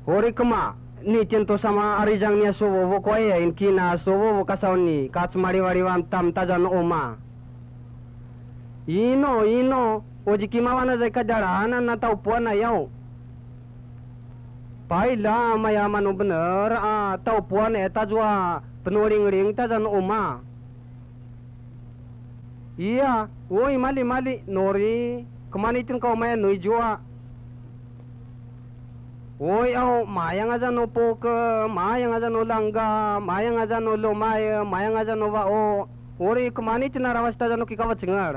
Hori kema ni cinto sama arijang niya sowo wo koye in kina sowo wo kasaw ni katsmari wari wam tam tajan oma. Ino oji kimawana zai kadara na tau puana yau. Paila maya manu bener tau puan tajwa penuring ring tajan oma. Iya, woi mali nori kemanitin kau maya nui jua. Woi au mayang aja no poke, mayang aja no langga, mayang aja no lomaya, mayang aja no wao. Woi kemanitin arawas tajan no kikawat cengar.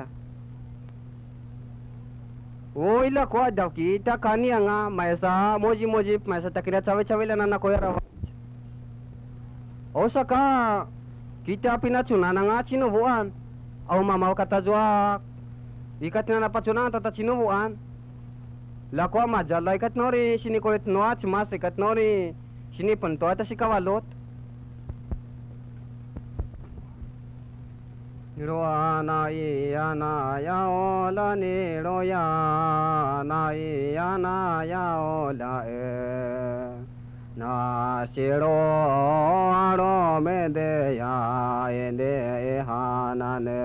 Woi la kuat dah kita kani anga maisa moji maisa takira cawe la nana koya rawas. Osaka kita pina cuna nanga cino buan. Au mama kata jua ikat na napacuna tata cino buan. La ko majalla ikat nori sini kolet noa cuma ikat nori sini pento ata sikawalot. Roa na ya ola ni roya na ya ola na siro aro me de ya ende hanane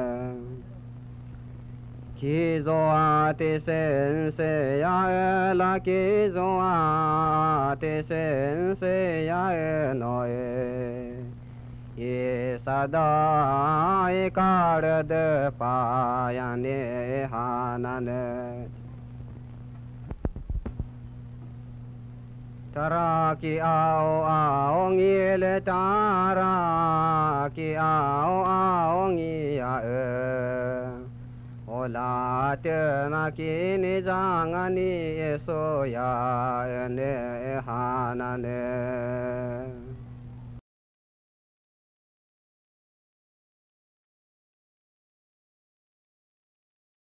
kizo ate sense ya la kizo ate sense ya noe ye sada ekar de payane hanane tara ki ao ngile tara ki ao ngia ola te na ki ni jangani so ya ne hanane